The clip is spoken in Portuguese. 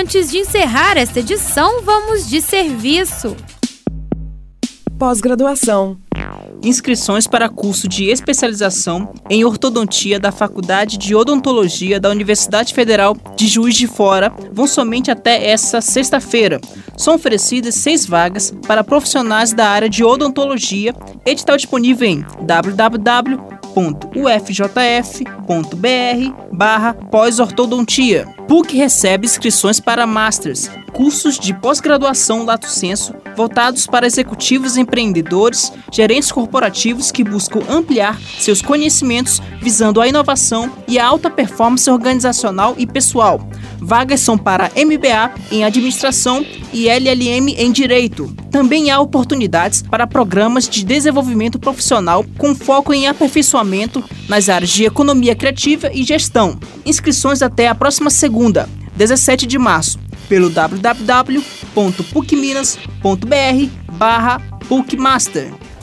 antes de encerrar esta edição, vamos de serviço. Pós-graduação. Inscrições para curso de especialização em ortodontia da Faculdade de Odontologia da Universidade Federal de Juiz de Fora vão somente até esta sexta-feira. São oferecidas 6 vagas para profissionais da área de odontologia. Edital disponível em www.ufjf.br/pós-ortodontia. PUC recebe inscrições para Masters, cursos de pós-graduação lato sensu voltados para executivos empreendedores, gerentes corporativos que buscam ampliar seus conhecimentos visando a inovação e a alta performance organizacional e pessoal. Vagas são para MBA em Administração e LLM em Direito. Também há oportunidades para programas de desenvolvimento profissional com foco em aperfeiçoamento nas áreas de economia criativa e gestão. Inscrições até a próxima segunda, 17 de março, pelo www.pucminas.br/PUCmaster.